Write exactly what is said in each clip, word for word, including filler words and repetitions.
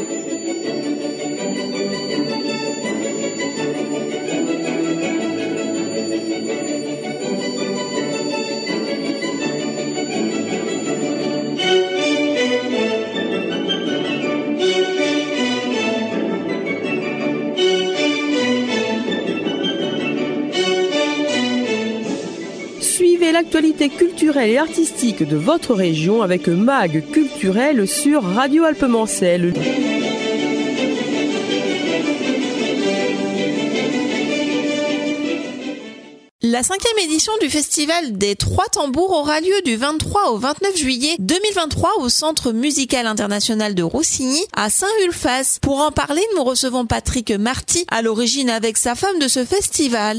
L'actualité culturelle et artistique de votre région avec Mag Culturel sur Radio Alpemancel. La cinquième édition du Festival des Trois Tambours aura lieu du vingt-trois au vingt-neuf juillet deux mille vingt-trois au Centre musical international de Roussigny à Saint-Ulphace. Pour en parler, nous recevons Patrick Marty, à l'origine avec sa femme de ce festival.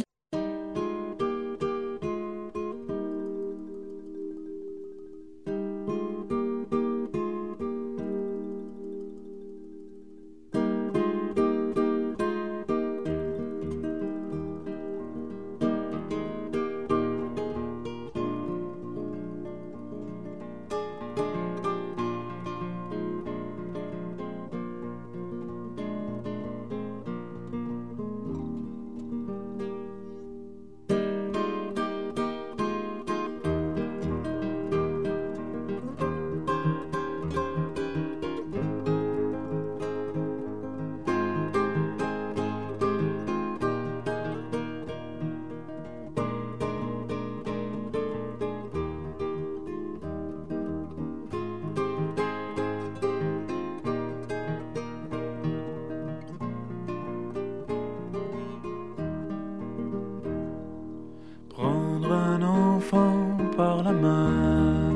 Par la main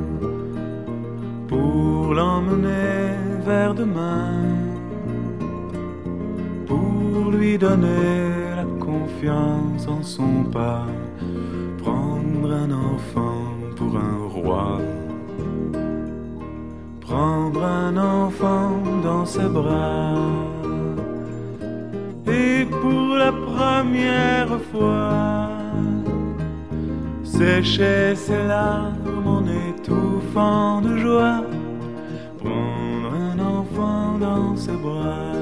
pour l'emmener vers demain, pour lui donner la confiance en son pas, prendre un enfant pour un roi, prendre un enfant dans ses bras, et pour la première fois sécher ses larmes en étouffant de joie, prendre un enfant dans ses bras.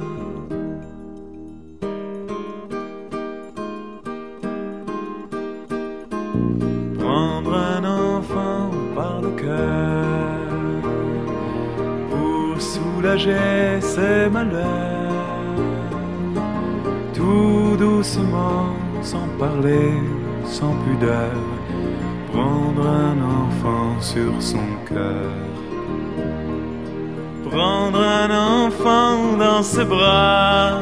Prendre un enfant par le cœur pour soulager ses malheurs, tout doucement, sans parler, sans pudeur, prendre un enfant sur son cœur, prendre un enfant dans ses bras,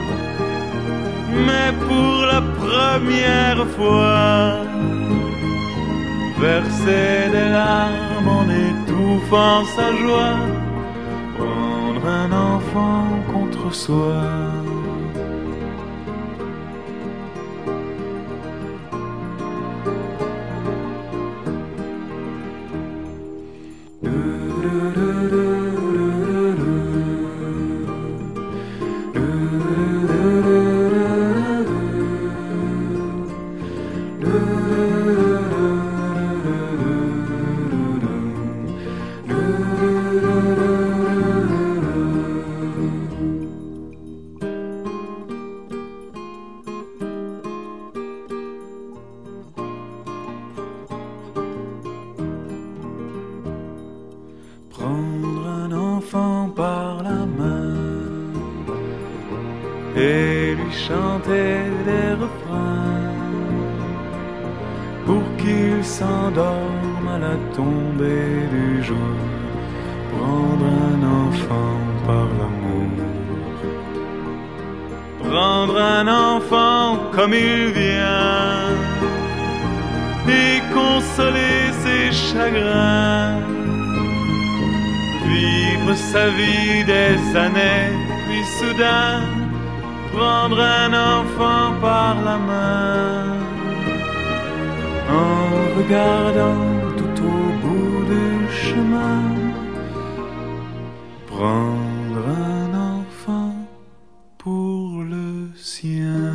mais pour la première fois, verser des larmes en étouffant sa joie, prendre un enfant contre soi. Prendre un enfant par la main et lui chanter des refrains pour qu'il s'endorme à la tombée du jour. Prendre un enfant par l'amour, prendre un enfant comme il vient et consoler ses chagrins, vivre sa vie des années, puis soudain prendre un enfant par la main, en regardant tout au bout du chemin, prendre un enfant pour le sien.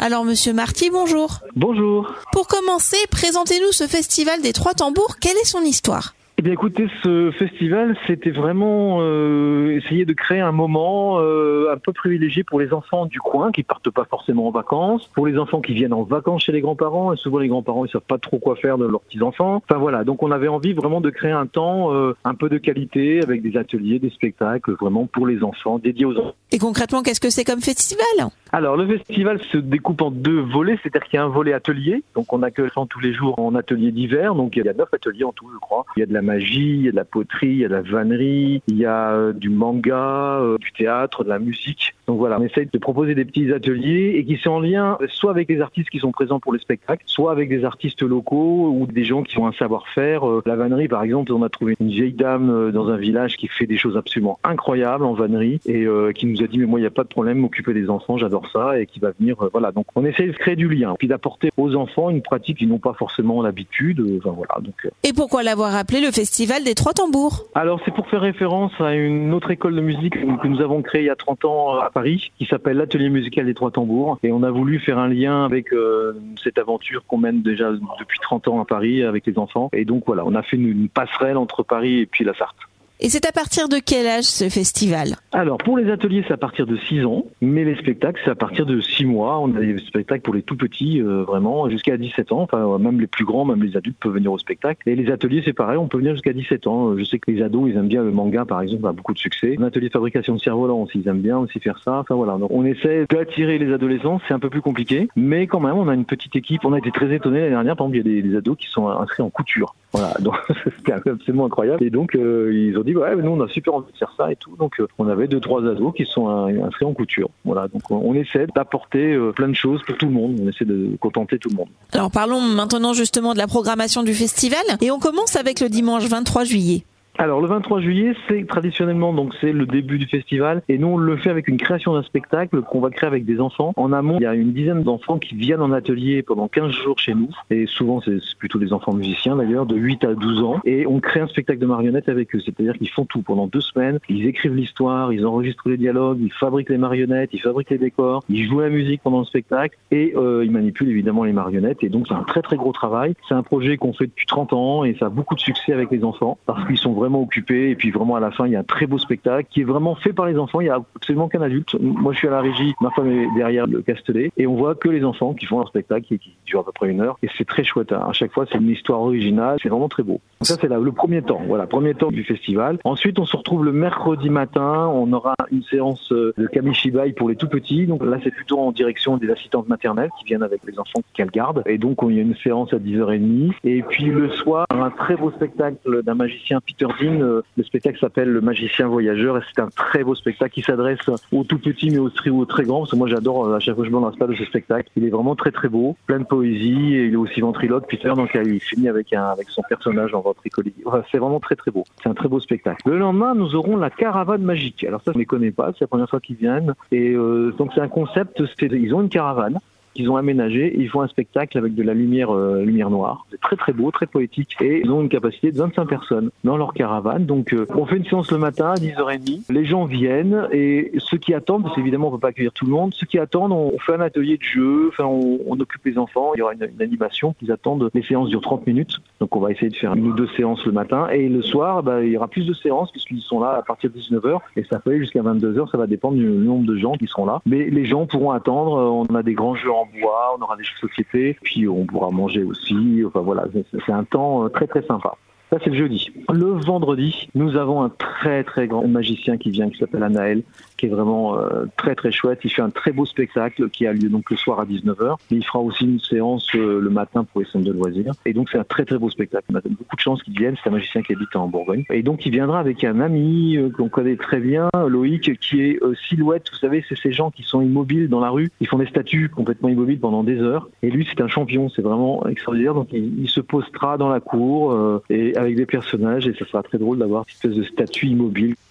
Alors Monsieur Marty, bonjour. Bonjour. Pour commencer, présentez-nous ce festival des Trois Tambours. Quelle est son histoire ? Eh bien écoutez, ce festival, c'était vraiment euh, essayer de créer un moment euh, un peu privilégié pour les enfants du coin qui partent pas forcément en vacances, pour les enfants qui viennent en vacances chez les grands-parents, et souvent les grands-parents ils savent pas trop quoi faire de leurs petits-enfants. Enfin voilà, donc on avait envie vraiment de créer un temps euh, un peu de qualité avec des ateliers, des spectacles vraiment pour les enfants, dédiés aux enfants. Et concrètement, qu'est-ce que c'est comme festival ? Alors le festival se découpe en deux volets, c'est-à-dire qu'il y a un volet atelier, donc on accueille tous les jours en atelier d'hiver, donc il y a neuf ateliers en tout je crois. Il y a de la magie, il y a de la poterie, il y a de la vannerie, il y a euh, du manga, euh, du théâtre, de la musique. Donc voilà, on essaye de proposer des petits ateliers et qui sont en lien soit avec les artistes qui sont présents pour les spectacles, soit avec des artistes locaux ou des gens qui ont un savoir-faire. Euh, la vannerie par exemple, on a trouvé une vieille dame euh, dans un village qui fait des choses absolument incroyables en vannerie et euh, qui nous a dit mais moi il n'y a pas de problème, m'occuper des enfants, j'adore ça et qui va venir. Euh, voilà, donc on essaye de créer du lien puis d'apporter aux enfants une pratique qu'ils n'ont pas forcément l'habitude. Euh, enfin voilà. Donc. Euh... Et pourquoi l'avoir appelé le festival des Trois Tambours ? Alors c'est pour faire référence à une autre école de musique que nous avons créée il y a trente ans à Paris, qui s'appelle l'Atelier musical des Trois Tambours. Et on a voulu faire un lien avec euh, cette aventure qu'on mène déjà depuis trente ans à Paris avec les enfants. Et donc voilà, on a fait une, une passerelle entre Paris et puis la Sarthe. Et c'est à partir de quel âge ce festival ? Alors pour les ateliers c'est à partir de six ans, mais les spectacles c'est à partir de six mois. On a des spectacles pour les tout petits euh, vraiment jusqu'à dix-sept ans, enfin même les plus grands, même les adultes peuvent venir au spectacle. Et les ateliers c'est pareil, on peut venir jusqu'à dix-sept ans. Je sais que les ados ils aiment bien le manga par exemple, a beaucoup de succès. Un atelier de fabrication de cerfs-volants aussi, ils aiment bien aussi faire ça. Enfin voilà, donc on essaie d'attirer les adolescents, c'est un peu plus compliqué, mais quand même on a une petite équipe. On a été très étonnés l'année dernière, par exemple il y a des, des ados qui sont inscrits en couture. Voilà, donc c'était absolument incroyable. Et donc euh, ils ont dit ouais, mais nous on a super envie de faire ça et tout. Donc euh, on avait deux trois ados qui sont inscrits en couture. Voilà, donc on, on essaie d'apporter euh, plein de choses pour tout le monde. On essaie de contenter tout le monde. Alors parlons maintenant justement de la programmation du festival et on commence avec le dimanche vingt-trois juillet. Alors le vingt-trois juillet, c'est traditionnellement donc c'est le début du festival et nous on le fait avec une création d'un spectacle qu'on va créer avec des enfants. En amont, il y a une dizaine d'enfants qui viennent en atelier pendant quinze jours chez nous et souvent c'est plutôt des enfants musiciens d'ailleurs de huit à douze ans et on crée un spectacle de marionnettes avec eux, c'est-à-dire qu'ils font tout pendant deux semaines, ils écrivent l'histoire, ils enregistrent les dialogues, ils fabriquent les marionnettes, ils fabriquent les décors, ils jouent la musique pendant le spectacle et euh, ils manipulent évidemment les marionnettes et donc c'est un très très gros travail. C'est un projet qu'on fait depuis trente ans et ça a beaucoup de succès avec les enfants parce qu'ils sont vraiment occupés et puis vraiment à la fin il y a un très beau spectacle qui est vraiment fait par les enfants, il n'y a absolument qu'un adulte. Moi je suis à la régie, ma femme est derrière le castelet et on voit que les enfants qui font leur spectacle et qui dure à peu près une heure et c'est très chouette, hein. À chaque fois c'est une histoire originale, c'est vraiment très beau. Donc ça c'est là, le premier temps, voilà, premier temps du festival. Ensuite on se retrouve le mercredi matin, on aura une séance de kamishibai pour les tout petits, donc là c'est plutôt en direction des assistantes maternelles qui viennent avec les enfants qu'elles gardent et donc il y a une séance à dix heures trente et puis le soir un très beau spectacle d'un magicien Peter Dean. Le spectacle s'appelle Le Magicien Voyageur et c'est un très beau spectacle qui s'adresse aux tout petits mais aussi aux très grands parce que moi j'adore à chaque fois que je me lance pas de ce spectacle. Il est vraiment très très beau, plein de poésie et il est aussi ventriloque Peter, donc il finit avec un avec son personnage en ventriloquie. Enfin, c'est vraiment très très beau. C'est un très beau spectacle. Le lendemain nous aurons la caravane magique. Alors ça je ne les connais pas, c'est la première fois qu'ils viennent et euh, donc c'est un concept. C'est, ils ont une caravane qu'ils ont aménagé et ils font un spectacle avec de la lumière euh, lumière noire. C'est très très beau, très poétique et ils ont une capacité de vingt-cinq personnes dans leur caravane. Donc euh, on fait une séance le matin à dix heures trente. Les gens viennent et ceux qui attendent, parce qu'évidemment on peut pas accueillir tout le monde, ceux qui attendent, on fait un atelier de jeu, enfin on, on occupe les enfants, il y aura une, une animation qu'ils attendent. Les séances durent trente minutes, donc on va essayer de faire une ou deux séances le matin et le soir bah, il y aura plus de séances puisqu'ils sont là à partir de dix-neuf heures et ça peut aller jusqu'à vingt-deux heures, ça va dépendre du nombre de gens qui seront là. Mais les gens pourront attendre, on a des grands jeux en bois, on aura des jeux de société, puis on pourra manger aussi. Enfin voilà, c'est un temps très très sympa. Ça c'est le jeudi. Le vendredi, nous avons un très très grand magicien qui vient, qui s'appelle Anaël, qui est vraiment euh, très très chouette. Il fait un très beau spectacle qui a lieu donc le soir à dix-neuf heures. Il fera aussi une séance euh, le matin pour les centres de loisirs. Et donc c'est un très très beau spectacle. On a beaucoup de chance qu'il vienne. C'est un magicien qui habite en Bourgogne. Et donc il viendra avec un ami euh, qu'on connaît très bien, Loïc, qui est euh, Silhouette. Vous savez, c'est ces gens qui sont immobiles dans la rue. Ils font des statues complètement immobiles pendant des heures. Et lui c'est un champion. C'est vraiment extraordinaire. Donc il, il se postera dans la cour euh, et avec des personnages et ça sera très drôle d'avoir cette espèce de statue immobile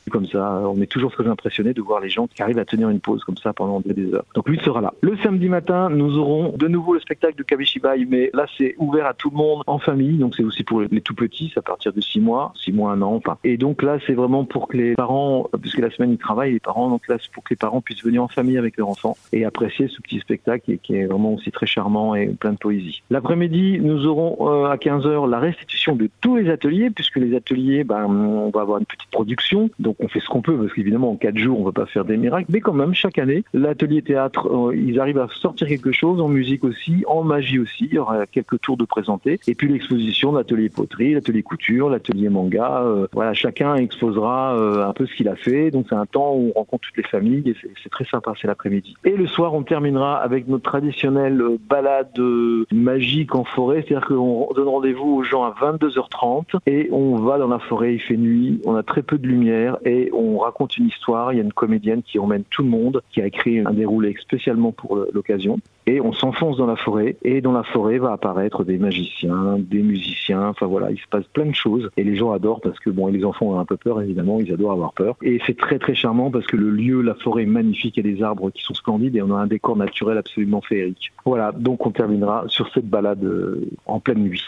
Comme ça, on est toujours très impressionné de voir les gens qui arrivent à tenir une pause comme ça pendant des heures. Donc lui sera là. Le samedi matin, nous aurons de nouveau le spectacle de Kabishibai, mais là c'est ouvert à tout le monde en famille, donc c'est aussi pour les tout petits, à partir de six mois, six mois, un an, enfin. Et donc là c'est vraiment pour que les parents, puisque la semaine ils travaillent, les parents, donc là c'est pour que les parents puissent venir en famille avec leurs enfants et apprécier ce petit spectacle qui est vraiment aussi très charmant et plein de poésie. L'après-midi, nous aurons euh, à quinze heures la restitution de tous les ateliers, puisque les ateliers, ben, on va avoir une petite production, donc on fait ce qu'on peut, parce qu'évidemment en quatre jours on ne va pas faire des miracles, mais quand même chaque année, l'atelier théâtre, euh, ils arrivent à sortir quelque chose, en musique aussi, en magie aussi, il y aura quelques tours de présentés, et puis l'exposition, l'atelier poterie, l'atelier couture, l'atelier manga, euh, voilà, chacun exposera euh, un peu ce qu'il a fait, donc c'est un temps où on rencontre toutes les familles, et c'est, c'est très sympa, c'est l'après-midi. Et le soir, on terminera avec notre traditionnelle euh, balade euh, magique en forêt, c'est-à-dire qu'on donne rendez-vous aux gens à vingt-deux heures trente, et on va dans la forêt, il fait nuit, on a très peu de lumière, et on raconte une histoire, il y a une comédienne qui emmène tout le monde, qui a écrit un déroulé spécialement pour l'occasion. Et on s'enfonce dans la forêt, et dans la forêt va apparaître des magiciens, des musiciens, enfin voilà, il se passe plein de choses, et les gens adorent parce que bon, les enfants ont un peu peur évidemment, ils adorent avoir peur, et c'est très très charmant parce que le lieu, la forêt est magnifique, il y a des arbres qui sont splendides, et on a un décor naturel absolument féerique. Voilà, donc on terminera sur cette balade euh, en pleine nuit.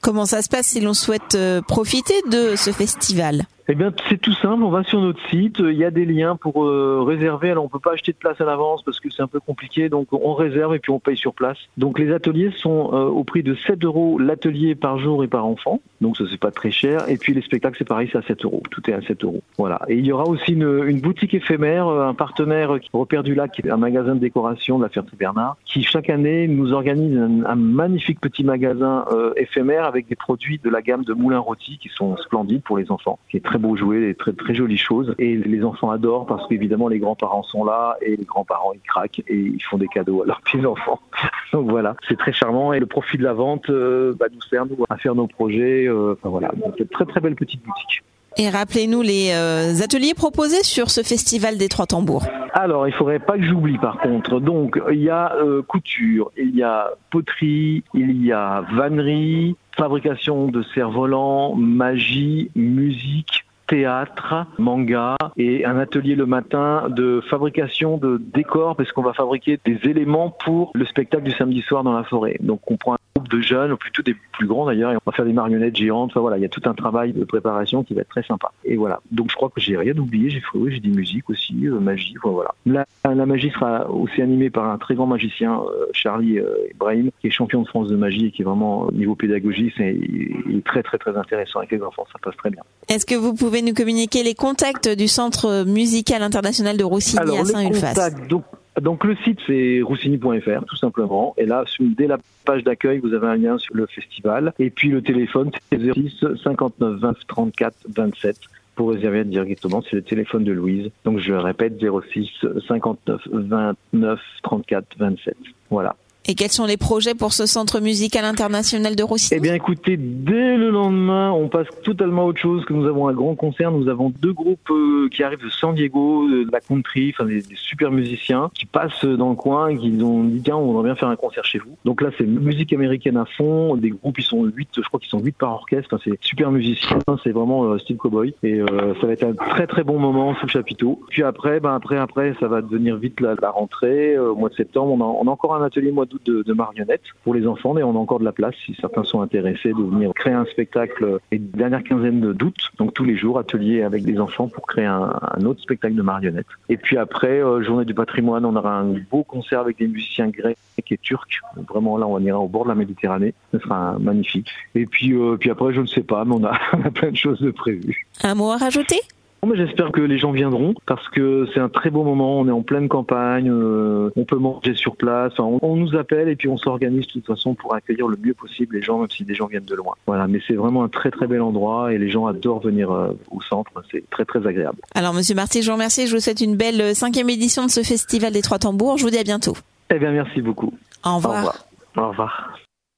Comment ça se passe si l'on souhaite euh, profiter de ce festival ? Eh bien, c'est tout simple, on va sur notre site, il y a des liens pour euh, réserver. Alors, on peut pas acheter de place à l'avance parce que c'est un peu compliqué, donc on réserve et puis on paye sur place. Donc, les ateliers sont euh, au prix de sept euros l'atelier par jour et par enfant, donc ça c'est pas très cher. Et puis les spectacles, c'est pareil, c'est à sept euros, tout est à sept euros. Voilà. Et il y aura aussi une, une boutique éphémère, un partenaire, Repère du Lac, qui est un magasin de décoration de la Ferté-Bernard, qui chaque année nous organise un, un magnifique petit magasin euh, éphémère avec des produits de la gamme de moulins rôtis qui sont splendides pour les enfants, qui est très beaux jouets, des très très jolies choses, et les enfants adorent parce qu'évidemment les grands-parents sont là et les grands-parents ils craquent et ils font des cadeaux à leurs petits-enfants. Donc voilà, c'est très charmant et le profit de la vente euh, bah, nous sert nous, à faire nos projets. Euh, enfin voilà, donc c'est une très très belle petite boutique. Et rappelez-nous les euh, ateliers proposés sur ce festival des Trois Tambours. Alors, il faudrait pas que j'oublie par contre. Donc, il y a euh, couture, il y a poterie, il y a vannerie, fabrication de cerfs-volants, magie, musique, théâtre, manga et un atelier le matin de fabrication de décors parce qu'on va fabriquer des éléments pour le spectacle du samedi soir dans la forêt. Donc on prend un groupe de jeunes, ou plutôt des plus grands d'ailleurs, et on va faire des marionnettes géantes. Enfin voilà, il y a tout un travail de préparation qui va être très sympa. Et voilà. Donc je crois que j'ai rien oublié. J'ai fait, oui, j'ai dit musique aussi, euh, magie. Voilà. La, la magie sera aussi animée par un très grand magicien, euh, Charlie euh, Ibrahim, qui est champion de France de magie et qui est vraiment au niveau pédagogie, c'est il est très très très intéressant avec les enfants. Ça passe très bien. Est-ce que vous pouvez nous communiquer les contacts du Centre musical international de Roussigny Alors, à Saint-Ulphace? Donc, donc le site c'est roussigny point f r tout simplement, et là dès la page d'accueil vous avez un lien sur le festival, et puis le téléphone c'est zéro six cinquante-neuf vingt trente-quatre vingt-sept pour réserver directement, c'est le téléphone de Louise. Donc je répète, zéro six cinquante-neuf vingt-neuf trente-quatre vingt-sept. Voilà. Et quels sont les projets pour ce Centre musical international de Roussigny? Eh bien écoutez, dès le lendemain, on passe totalement à autre chose, que nous avons un grand concert, nous avons deux groupes euh, qui arrivent de San Diego, de la country, enfin des, des super musiciens qui passent dans le coin et qui ont dit tiens, on aimerait bien faire un concert chez vous. Donc là c'est musique américaine à fond, des groupes ils sont huit, je crois qu'ils sont huit par orchestre, enfin, c'est super musiciens, c'est vraiment euh, style cowboy, et euh, ça va être un très très bon moment sous le chapiteau. Puis après, ben après après ça va devenir vite la, la rentrée, euh, au mois de septembre, on a, on a encore un atelier mois De, de marionnettes pour les enfants, mais on a encore de la place si certains sont intéressés de venir créer un spectacle et dernière quinzaine d'août, donc tous les jours atelier avec des enfants pour créer un, un autre spectacle de marionnettes. Et puis après euh, journée du patrimoine, on aura un beau concert avec des musiciens grecs et turcs. Donc vraiment là on ira au bord de la Méditerranée, ce sera magnifique. Et puis euh, puis après je ne sais pas, mais on a, on a plein de choses de prévues. Un mot à rajouter? Mais j'espère que les gens viendront parce que c'est un très beau moment, on est en pleine campagne, euh, on peut manger sur place, enfin, on, on nous appelle et puis on s'organise de toute façon pour accueillir le mieux possible les gens, même si des gens viennent de loin. Voilà, mais c'est vraiment un très très bel endroit et les gens adorent venir euh, au centre, c'est très très agréable. Alors Monsieur Marty, je vous remercie, je vous souhaite une belle cinquième édition de ce Festival des Trois Tambours, je vous dis à bientôt. Eh bien merci beaucoup. Au revoir. Au revoir. Au revoir.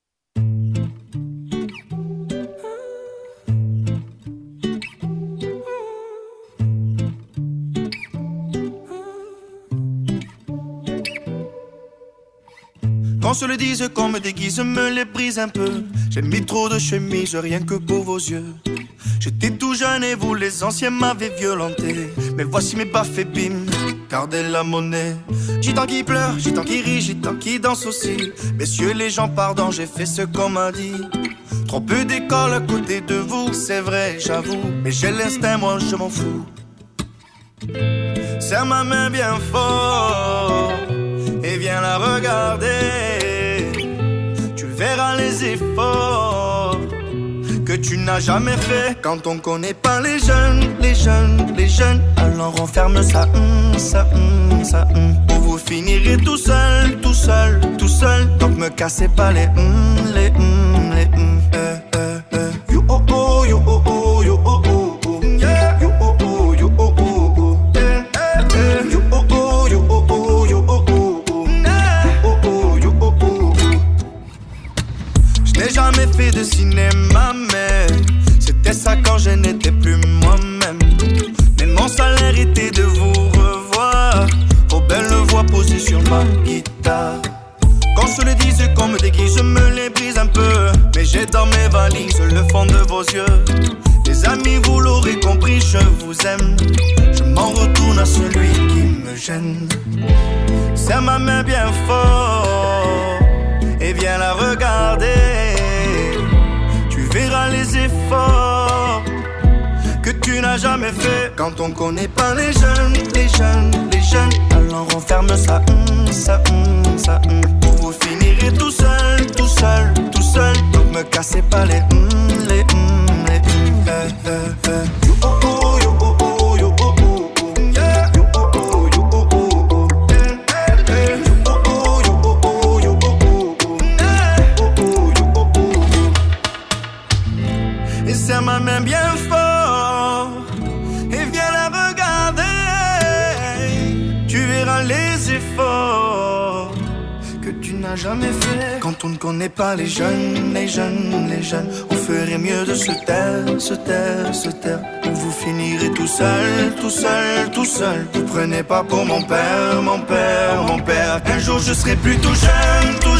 Qu'on se le dise, qu'on me déguise, me les brise un peu. J'ai mis trop de chemises, rien que pour vos yeux. J'étais tout jeune et vous les anciens m'avez violenté. Mais voici mes baffes et bim, gardez la monnaie. Gitan qui pleure, gitan qui rit, gitan qui danse aussi. Messieurs les gens, pardon, j'ai fait ce qu'on m'a dit. Trop peu d'école à côté de vous, c'est vrai, j'avoue. Mais j'ai l'instinct, moi je m'en fous. Serre ma main bien fort et viens la regarder. Tu verras les efforts que tu n'as jamais fait. Quand on connaît pas les jeunes, les jeunes, les jeunes, alors on ferme ça, hum, ça, hum, ça, hum. Ou vous finirez tout seul, tout seul, tout seul. Donc me cassez pas les hum, les hum, les hum. Euh, euh, euh. You oh oh, you oh oh, you oh oh, oh. Yeah. You oh oh, you oh oh, oh. Yeah. Yeah. You oh oh, you oh oh, you oh oh, oh. Yeah. Oh oh, you oh oh, oh. Je n'ai jamais fait de cinéma, mais c'était ça quand je n'étais plus moi-même. Mais mon salaire était de vous revoir, vos belles voix posées sur ma guitare. Qu'on se le dise, qu'on me déguise, je me les brise un peu. Mais j'ai dans mes valises le fond de vos yeux. Les amis, vous l'aurez compris, je vous aime. Je m'en retourne à celui qui me gêne. Serre ma main bien fort et viens la regarder. Tu jamais fait. Quand on connaît pas les jeunes, les jeunes, les jeunes, alors on ferme ça, hum, ça, hum, ça, hum. Vous finirez tout seul, tout seul, tout seul. Donc me cassez pas les hum, les hum, les hum, eh, eh, eh. You, oh, oh, you, oh, oh, you, oh, oh, oh. Yeah. You, oh, oh, you, oh, oh, oh. Eh, eh, eh. You, oh, oh, you, oh, oh, you, oh, oh, oh. Eh. Oh, oh, you, oh, oh, oh. Et serre ma main bien fort et viens la regarder. Tu verras les efforts que tu n'as jamais fait. Quand on ne connaît pas les jeunes, les jeunes, les jeunes, on ferait mieux de se taire, se taire, se taire. Ou vous finirez tout seul, tout seul, tout seul. Vous prenez pas pour mon père, mon père, mon père. Un jour je serai plus tout jeune, tout